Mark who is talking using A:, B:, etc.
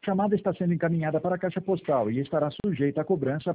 A: chamada está sendo encaminhada para a caixa postal e estará sujeita à cobrança